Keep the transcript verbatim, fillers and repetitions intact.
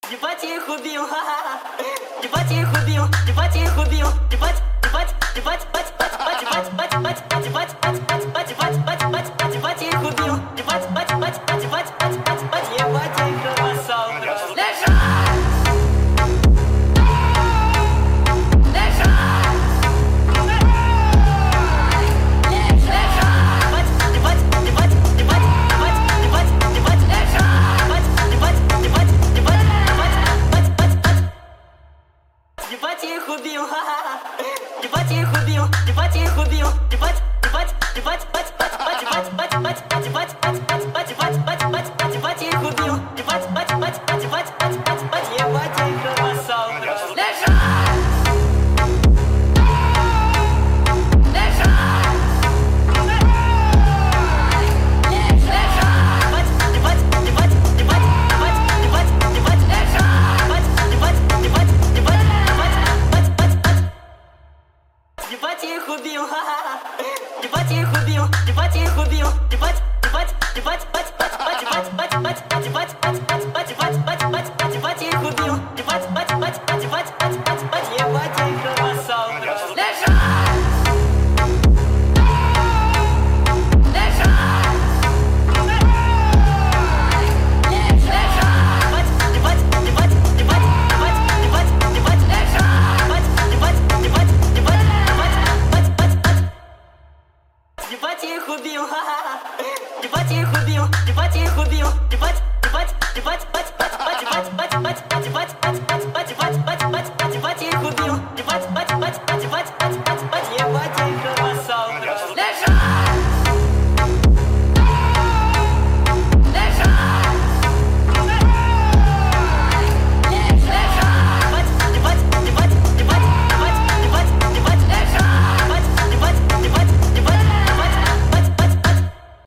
Ебать я их убил, ха-ха. Ебать я их убил, ебать я их убил, ебать, ебать, ебать, бать, бать, бать, бать, бать, бать, бать, бать, бать, бать, бать, бать.